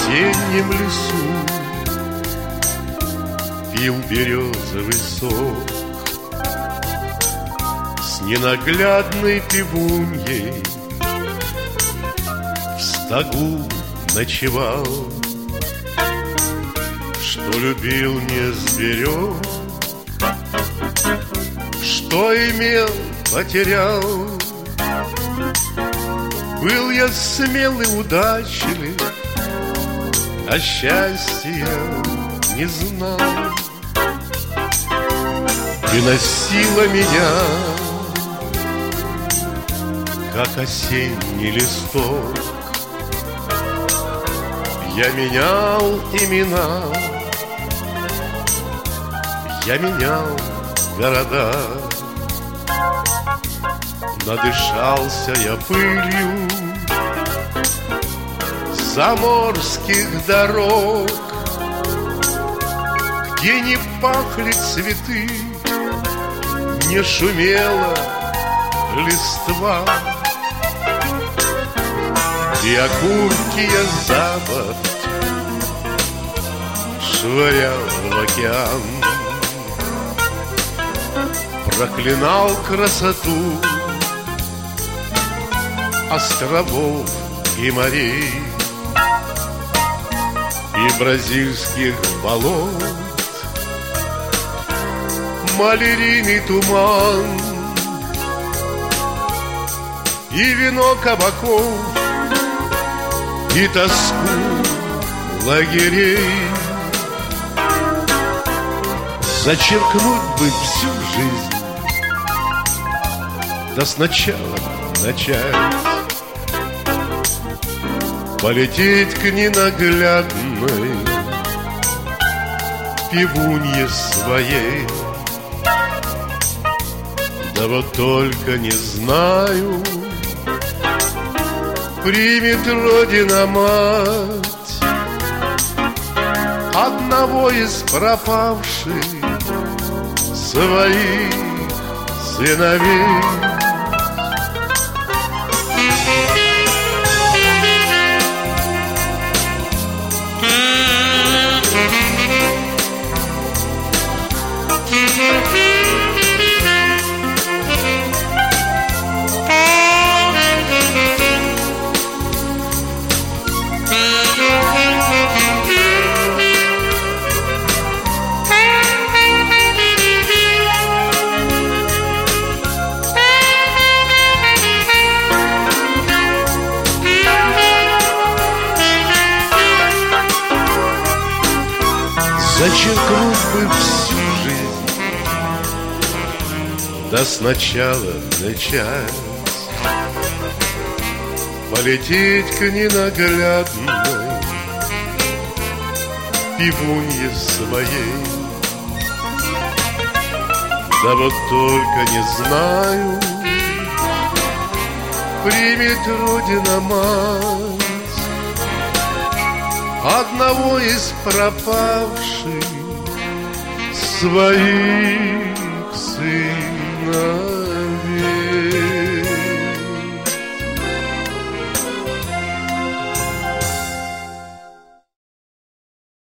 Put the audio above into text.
осеннем лесу пил березовый сок с ненаглядной пивуньей, в стогу ночевал, что любил не зверек, что имел, потерял. Был я смелый, удачлив, а счастья не знал. И носила меня, как осенний листок. Я менял имена, я менял города. Надышался я пылью заморских дорог, где не пахли цветы, не шумела листва. И окурки я за борт швырял в океан, проклинал красоту островов и морей, и бразильских болот, малярийный туман, и вино кабаков, и тоску лагерей. Зачеркнуть бы всю жизнь, да сначала начать, полететь к ненаглядной пивунье своей. Да вот только не знаю, примет Родина мать одного из пропавших своих сыновей. Зачеркнуть бы всю жизнь, да сначала начать, полететь к ненаглядной пивунье своей. Да вот только не знаю, примет Родина мать одного из пропавших своих сыновей.